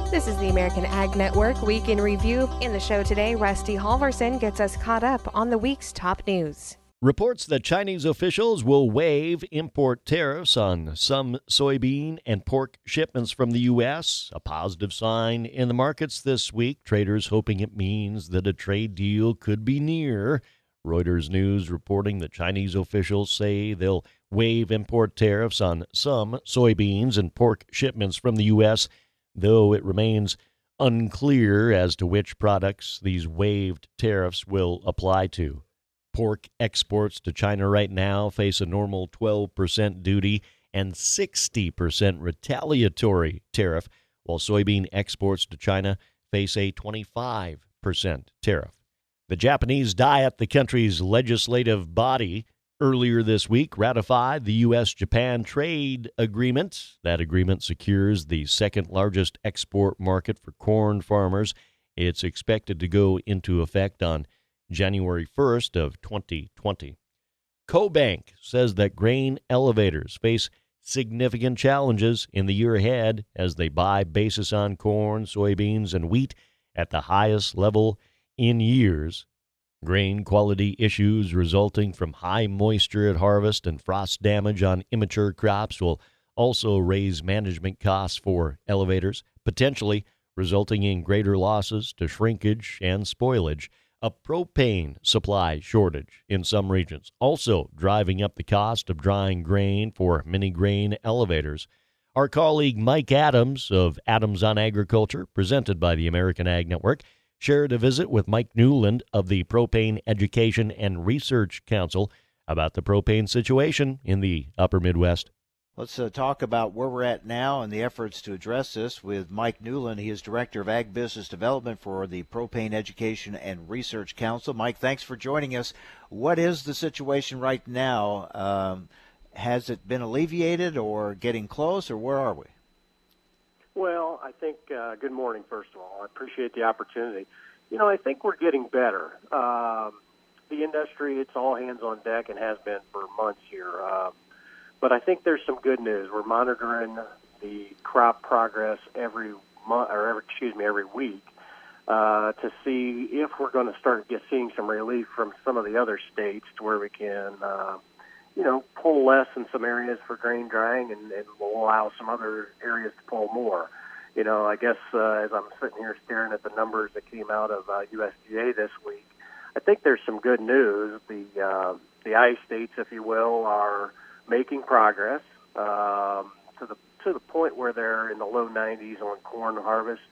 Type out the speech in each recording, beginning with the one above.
This is the American Ag Network Week in Review. In the show today, Rusty Halverson gets us caught up on the week's top news. Reports that Chinese officials will waive import tariffs on some soybean and pork shipments from the U.S., a positive sign in the markets this week. Traders hoping it means that a trade deal could be near. Reuters News reporting that Chinese officials say they'll waive import tariffs on some soybeans and pork shipments from the U.S., though it remains unclear as to which products these waived tariffs will apply to. Pork exports to China right now face a normal 12% duty and 60% retaliatory tariff, while soybean exports to China face a 25% tariff. The Japanese Diet, the country's legislative body, earlier this week ratified the U.S.-Japan trade agreement. That agreement secures the second largest export market for corn farmers. It's expected to go into effect on January 1st of 2020. CoBank says that grain elevators face significant challenges in the year ahead as they buy basis on corn, soybeans, and wheat at the highest level in years. Grain quality issues resulting from high moisture at harvest and frost damage on immature crops will also raise management costs for elevators, potentially resulting in greater losses to shrinkage and spoilage. A propane supply shortage in some regions, also driving up the cost of drying grain for many grain elevators. Our colleague Mike Adams of Adams on Agriculture, presented by the American Ag Network, shared a visit with Mike Newland of the Propane Education and Research Council about the propane situation in the upper Midwest. Let's talk about where we're at now and the efforts to address this with Mike Newland. He is Director of Ag Business Development for the Propane Education and Research Council. Mike, thanks for joining us. What is the situation right now? Has it been alleviated or getting close, or where are we? Well, I think, good morning, first of all. I appreciate the opportunity. I think we're getting better. The industry, it's all hands on deck and has been for months here. But I think there's some good news. We're monitoring the crop progress every month, or every week, to see if we're going to start seeing some relief from some of the other states to where we can, pull less in some areas for grain drying and we'll allow some other areas to pull more. I guess as I'm sitting here staring at the numbers that came out of USDA this week, I think there's some good news. The I states, if you will, are making progress to the point where they're in the low 90s on corn harvest.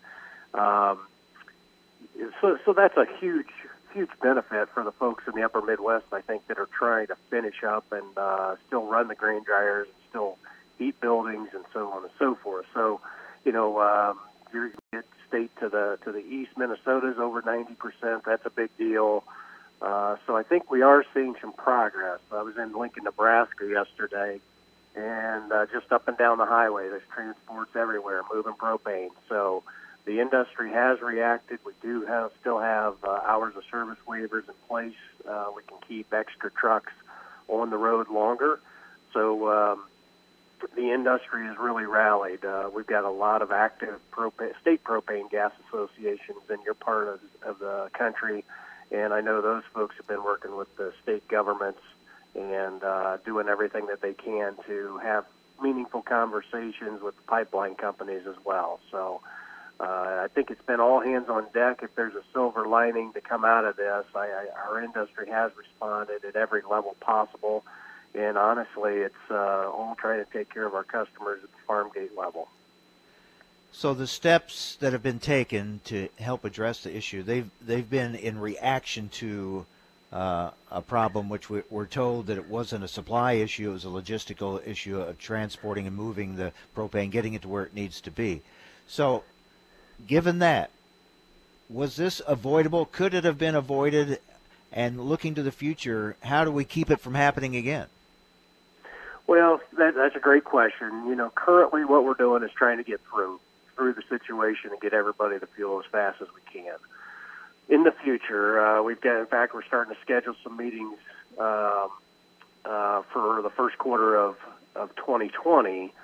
So that's a huge benefit for the folks in the upper Midwest, I think, that are trying to finish up and still run the grain dryers and still heat buildings and so on and so forth. So, you get state to the east, Minnesota's over 90%. That's a big deal. So I think we are seeing some progress. I was in Lincoln, Nebraska yesterday, and just up and down the highway, there's transports everywhere moving propane. So the industry has reacted. We do still have hours of service waivers in place. We can keep extra trucks on the road longer. So the industry has really rallied. We've got a lot of active state propane gas associations in your part of the country. And I know those folks have been working with the state governments and doing everything that they can to have meaningful conversations with the pipeline companies as well. So I think it's been all hands on deck. If there's a silver lining to come out of this, our industry has responded at every level possible. And honestly, it's all trying to take care of our customers at the farm gate level. So the steps that have been taken to help address the issue, they've been in reaction to a problem which we're told that it wasn't a supply issue, it was a logistical issue of transporting and moving the propane, getting it to where it needs to be. So given that, was this avoidable? Could it have been avoided? And looking to the future, how do we keep it from happening again? Well, that's a great question. Currently what we're doing is trying to get through the situation and get everybody the fuel as fast as we can. In the future, we're starting to schedule some meetings for the first quarter of 2020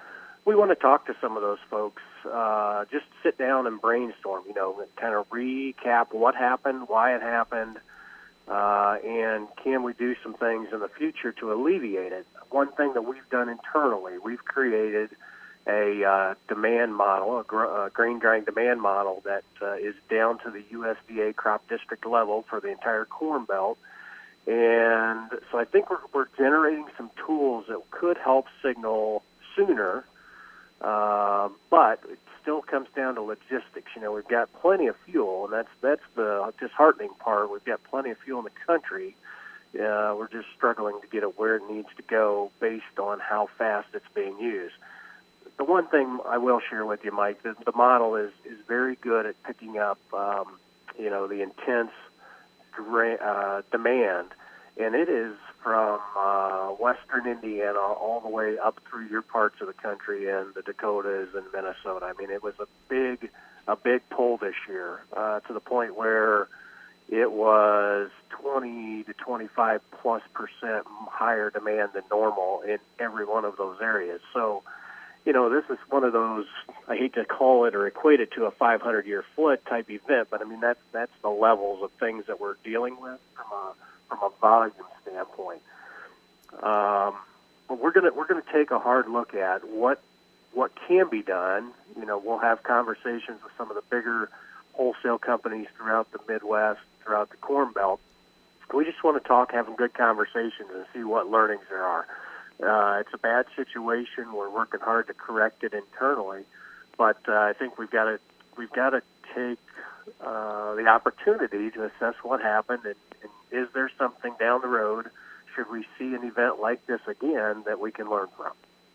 we want to talk to some of those folks, just sit down and brainstorm, and kind of recap what happened, why it happened, and can we do some things in the future to alleviate it. One thing that we've done internally, we've created a demand model, a grain drying demand model that is down to the USDA crop district level for the entire Corn Belt. And so I think we're generating some tools that could help signal sooner, but it still comes down to logistics. We've got plenty of fuel, and that's the disheartening part. We've got plenty of fuel in the country. We're just struggling to get it where it needs to go based on how fast it's being used. The one thing I will share with you, Mike, the model is very good at picking up, the intense demand, and it is from western Indiana all the way up through your parts of the country and the Dakotas and Minnesota. I mean, it was a big pull this year, to the point where it was 20 to 25+% higher demand than normal in every one of those areas. So, this is one of those, I hate to call it or equate it to a 500-year flood type event, but I mean that's the levels of things that we're dealing with from a volume standpoint. But we're gonna take a hard look at what can be done. We'll have conversations with some of the bigger wholesale companies throughout the Midwest, throughout the Corn Belt. We just want to talk, having good conversations, and see what learnings there are. It's a bad situation. We're working hard to correct it internally, but I think we've got to take the opportunity to assess what happened, and is there something down the road, should we see an event like this again, that we can learn from.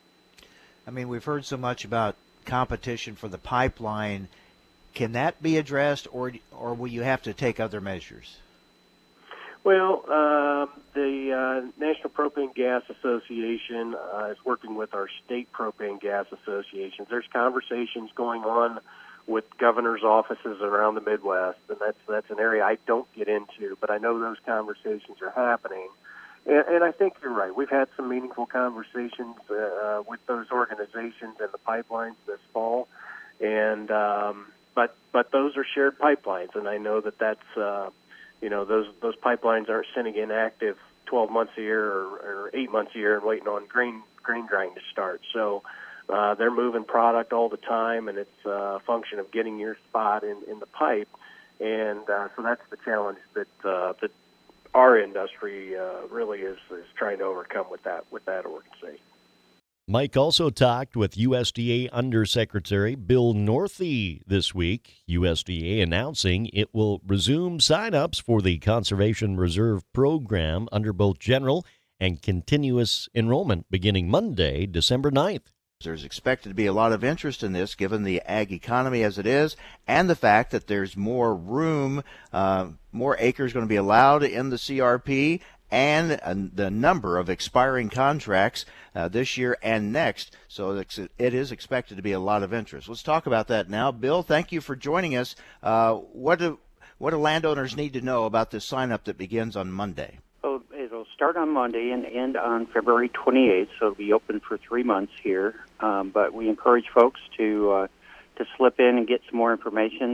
I mean, we've heard so much about competition for the pipeline. Can that be addressed, or will you have to take other measures? Well, the National Propane Gas Association is working with our state propane gas associations. There's conversations going on with governors' offices around the Midwest, and that's an area I don't get into, but I know those conversations are happening. And I think you're right. We've had some meaningful conversations with those organizations and the pipelines this fall, and but those are shared pipelines, and I know that's those pipelines aren't sitting inactive 12 months a year or 8 months a year and waiting on grain drying to start. So they're moving product all the time, and it's a function of getting your spot in the pipe. And so that's the challenge that our industry really is trying to overcome with that organization. Mike also talked with USDA Undersecretary Bill Northey this week. USDA announcing it will resume signups for the Conservation Reserve Program under both general and continuous enrollment beginning Monday, December 9th. There's expected to be a lot of interest in this, given the ag economy as it is, and the fact that there's more room, more acres going to be allowed in the CRP, and the number of expiring contracts this year and next. So it is expected to be a lot of interest. Let's talk about that now. Bill, thank you for joining us. What do landowners need to know about this sign-up that begins on Monday? So it'll start on Monday and end on February 28th, so it'll be open for 3 months here. But we encourage folks to slip in and get some more information.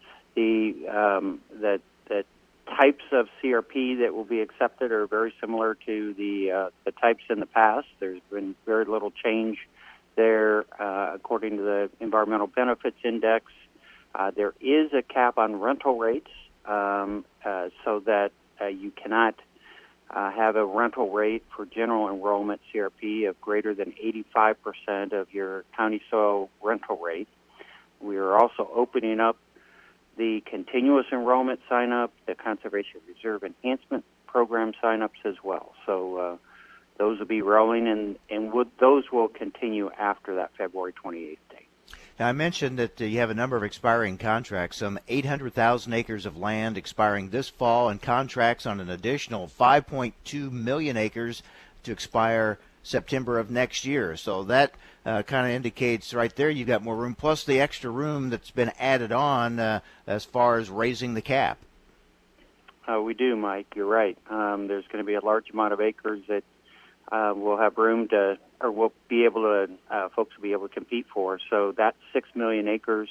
The types of CRP that will be accepted are very similar to the types in the past. There's been very little change there according to the Environmental Benefits Index. There is a cap on rental rates so that you cannot have a rental rate for general enrollment CRP of greater than 85% of your county soil rental rate. We are also opening up the continuous enrollment sign-up, the Conservation Reserve Enhancement Program sign-ups as well. So those will be rolling, and those will continue after that February 28th date. Now, I mentioned that you have a number of expiring contracts, some 800,000 acres of land expiring this fall, and contracts on an additional 5.2 million acres to expire September of next year. So that kind of indicates right there you've got more room, plus the extra room that's been added on as far as raising the cap. We do, Mike. You're right. There's going to be a large amount of acres that we'll have room to, or we'll be able to, folks will be able to compete for. So that 6 million acres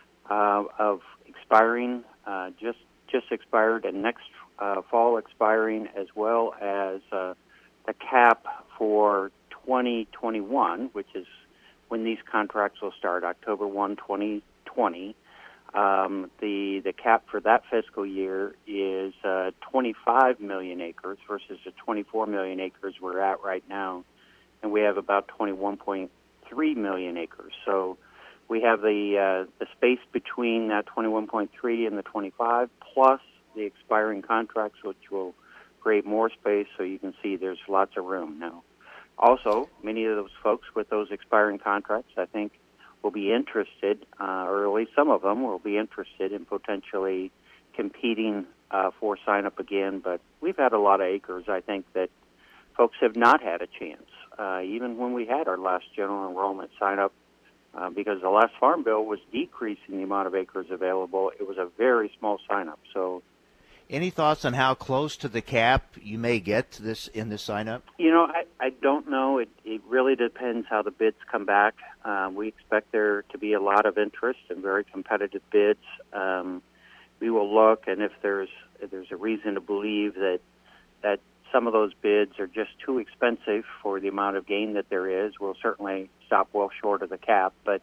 of expiring, just expired, and next fall expiring, as well as the cap for 2021, which is when these contracts will start, October 1, 2020. The cap for that fiscal year is 25 million acres versus the 24 million acres we're at right now, and we have about 21.3 million acres. So we have the space between that 21.3 and the 25, plus the expiring contracts, which will create more space. So you can see there's lots of room now. Also, many of those folks with those expiring contracts, I think, will be interested, or at least some of them will be interested in potentially competing for sign-up again. But we've had a lot of acres, I think, that folks have not had a chance, even when we had our last general enrollment sign-up, because the last Farm Bill was decreasing the amount of acres available. It was a very small sign-up. So, any thoughts on how close to the cap you may get to this in this sign-up? You know, I don't know. It really depends how the bids come back. We expect there to be a lot of interest and very competitive bids. We will look, and if there's a reason to believe that some of those bids are just too expensive for the amount of gain that there is, we'll certainly stop well short of the cap. But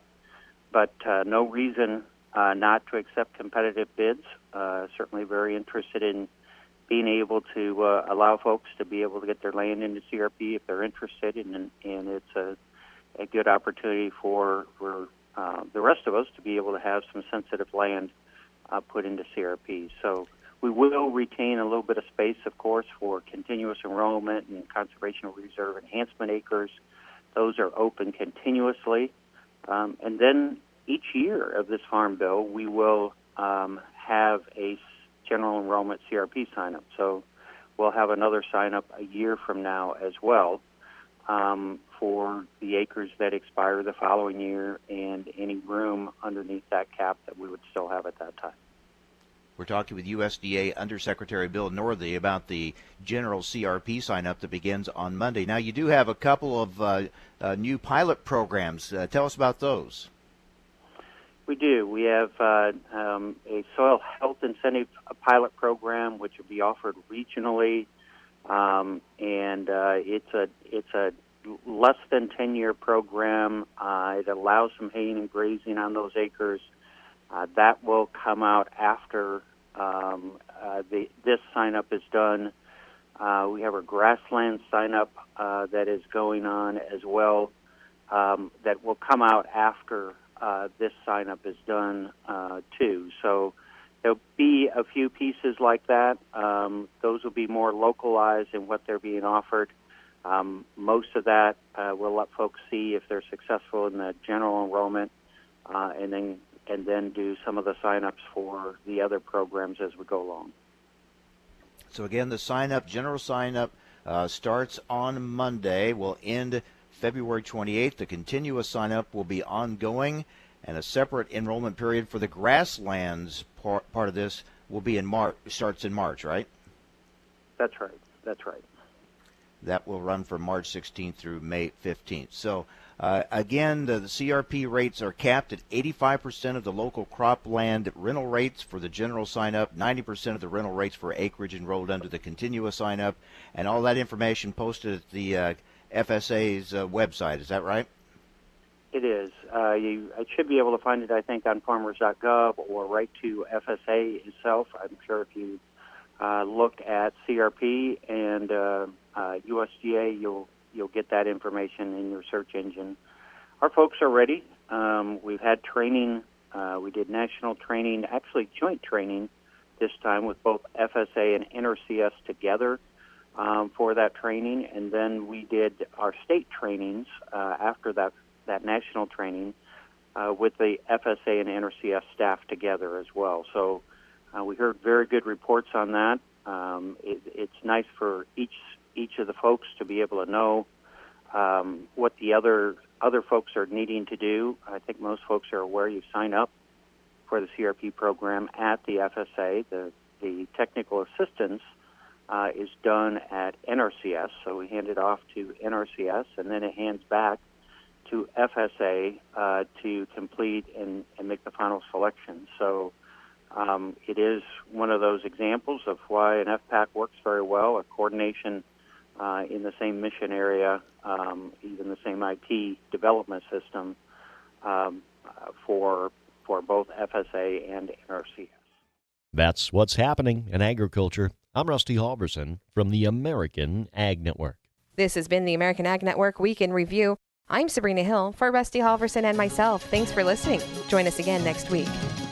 no reason not to accept competitive bids. Certainly very interested in being able to allow folks to be able to get their land into CRP if they're interested, and it's a good opportunity for the rest of us to be able to have some sensitive land put into CRP. So we will retain a little bit of space, of course, for continuous enrollment and conservation reserve enhancement acres. Those are open continuously. And then each year of this Farm Bill, we will have a general enrollment CRP sign-up. So we'll have another sign-up a year from now as well for the acres that expire the following year and any room underneath that cap that we would still have at that time. We're talking with USDA Undersecretary Bill Northey about the general CRP sign-up that begins on Monday. Now, you do have a couple of new pilot programs. Tell us about those. We do. We have a soil health incentive pilot program, which will be offered regionally, and it's a less than 10-year program. It allows some haying and grazing on those acres. That will come out after this sign-up is done. We have a grassland sign-up that is going on as well that will come out after this sign-up is done too. So there'll be a few pieces like that. Those will be more localized in what they're being offered. Most of that we'll let folks see if they're successful in the general enrollment, and then do some of the sign-ups for the other programs as we go along. So again, the sign-up, general sign-up, starts on Monday, will end February 28th. The continuous sign-up will be ongoing, and a separate enrollment period for the grasslands part of this will be in March. Starts in March, right? That's right. That's right. That will run from March 16th through May 15th. So again, the CRP rates are capped at 85% of the local cropland rental rates for the general sign-up, 90% of the rental rates for acreage enrolled under the continuous sign-up, and all that information posted at the FSA's website. Is that right? It is. I should be able to find it, I think, on farmers.gov or right to FSA itself. I'm sure if you look at CRP and USDA, you'll get that information in your search engine. Our folks are ready. We've had training. We did national training, actually joint training this time with both FSA and NRCS together for that training. And then we did our state trainings after that national training with the FSA and NRCS staff together as well. So we heard very good reports on that. It's nice for each of the folks to be able to know what the other folks are needing to do. I think most folks are aware you sign up for the CRP program at the FSA. The technical assistance is done at NRCS. So we hand it off to NRCS, and then it hands back to FSA to complete and make the final selection. So it is one of those examples of why an FPAC works very well, a coordination in the same mission area, even the same IT development system for both FSA and NRCS. That's what's happening in agriculture. I'm Rusty Halverson from the American Ag Network. This has been the American Ag Network Week in Review. I'm Sabrina Hill for Rusty Halverson and myself. Thanks for listening. Join us again next week.